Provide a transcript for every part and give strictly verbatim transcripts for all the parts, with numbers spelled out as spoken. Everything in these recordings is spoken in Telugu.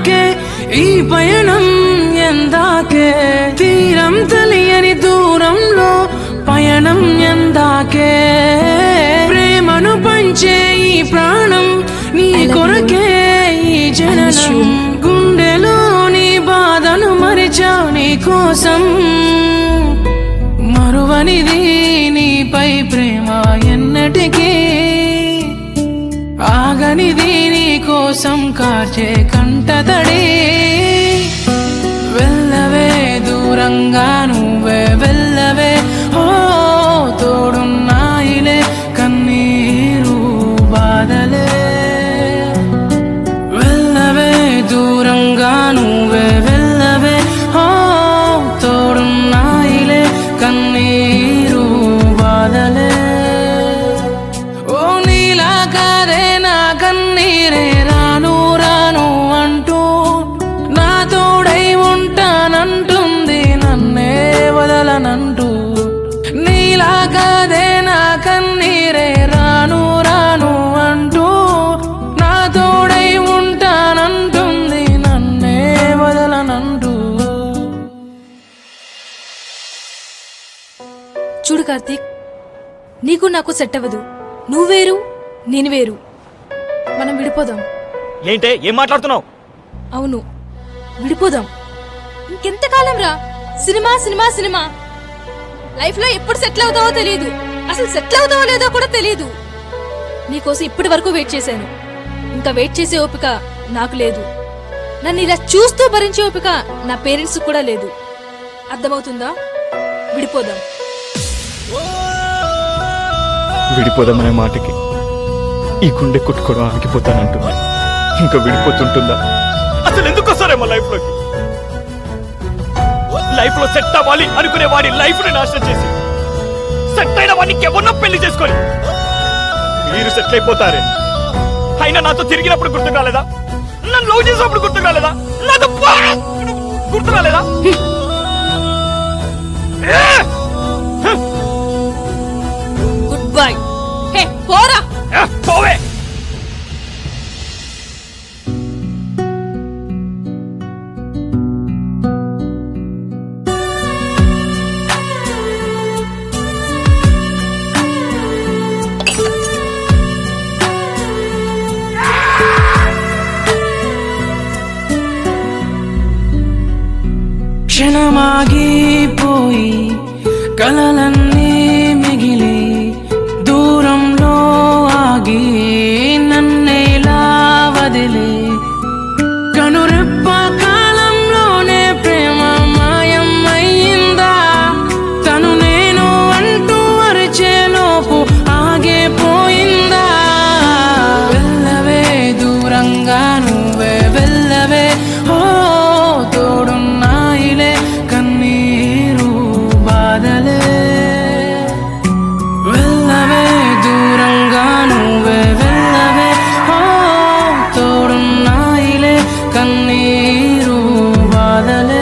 కొరకే ఈ పయనం ఎందాకే తీరం తెలియని దూరంలో పయనం ఎందాకే ప్రేమను పంచే ఈ ప్రాణం నీ కొరకే ఈ జననం గుండెలో నీ బాధను మరిచా నీ కోసం మరువనిది నీపై ప్రేమ ఎన్నటికీ ఆగనిది నీ కోసం కార్చే కంటతడి వెళ్ళవే దూరంగా నువ్వే వెళ్ళవే ఓ తోడున్నాయిలే కన్నీరు బాధలే వెళ్ళవే దూరంగా నువ్వే వెళ్ళవే ఓ తోడున్నాయిలే కన్నీరు బాధలే ఓ నీలా కాదే నా కన్నీరే రాను రాను అంటూ నా తోడై ఉంటానంటుంది నన్నే వదలనంటూ నీలా కాదే నా కన్నీరే రాను రాను అంటూ నా తోడై ఉంటానంటుంది నన్నే వదలనంటూ చూడు కార్తీక్, నీకు నాకు సెట్ అవ్వదు. నువ్వు వేరు నేను వేరు, మనం విడిపోదాం. ఏంటే ఏం మాట్లాడుతున్నావు? అవును, విడిపోదాం. ఇంకెంతకాలం రా సినిమా సినిమా సినిమా. లైఫ్ లో ఎప్పుడు సెటిల్ అవుతావో తెలియదు, అసలు సెటిల్ అవుతావో లేదో కూడా తెలియదు. నీకోసం ఇప్పటి వరకు వెయిట్ చేశాను, ఇంకా వెయిట్ చేసే ఓపిక నాకు లేదు. నన్ను ఇలా చూస్తూ భరించే ఓపిక నా పేరెంట్స్ కూడా లేదు. అర్థమవుతుందా? విడిపోదాం. విడిపోదామనే మాటకి ఈ గుండె కొట్టుకోవడం ఆగిపోతానంటుంది. ఇంకా విడిపోతుంటుందా? అసలు ఎందుకు వస్తారేమో లైఫ్ లోకి? లైఫ్ లో సెట్ అవ్వాలి అనుకునే వాడి లైఫ్ ని నాశనం చేసి సెట్ అయిన వాడికి ఎవరినో పెళ్లి చేసుకొని మీరు సెటిల్ అయిపోతారే. అయినా నాతో తిరిగినప్పుడు గుర్తు కాలేదా? నన్ను లవ్ చేసినప్పుడు గుర్తు కాలేదా? నాతో గుర్తు రాలేదా? Good bye. హే పోరా. పోవే. క్షణమాగిపోయి కలలన్నీ మిగిలి దూరంలో ఆగి నన్నేలా వదిలి కనురెప్ప కాలంలోనే ప్రేమ మాయం అయ్యిందా? తను నేను అంటూ అరిచేలోపు ఆగిపోయిందా? వెళ్ళవే దూరంగా నువ్వే వెళ్ళవే ఓ తోడున్నాయిలే కన్నీరు బాధలే వెళ్ళవే దూరంగా నువ్వే వెళ్ళవే ఓ తోడున్నాయిలే కన్నీరు బాధలే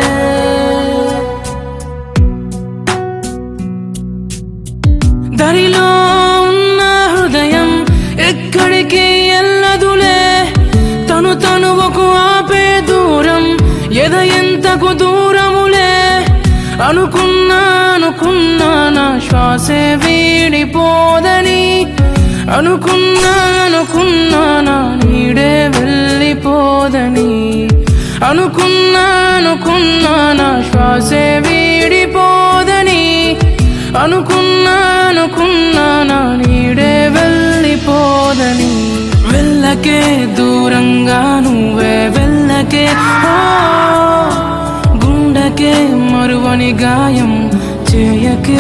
దరిలో ఉన్న హృదయం ఎక్కడికి ఎల్లదులే తను తనువకు ఆపే దూరం ఎద ఎంతకు దూరములే అనుకున్నా అనుకున్నా నా శ్వాసే వీడిపోదని అనుకున్నా అనుకున్నా నా నీడే వెళ్ళిపోదని అనుకున్నా అనుకున్నా నా శ్వాసే వీడిపోదని అనుకున్నా అనుకున్నా నా నీడే వెళ్ళిపోదని వెళ్ళకే దూరంగా నువ్వే వెళ్ళకే ఓ గుండెకే మరువని గాయం చేయకే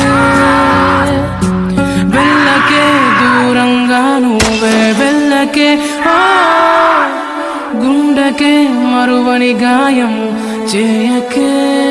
వెళ్ళకే దూరంగా నువ్వే వెళ్ళకే ఓ గుండెకే మరువని గాయం చేయకే.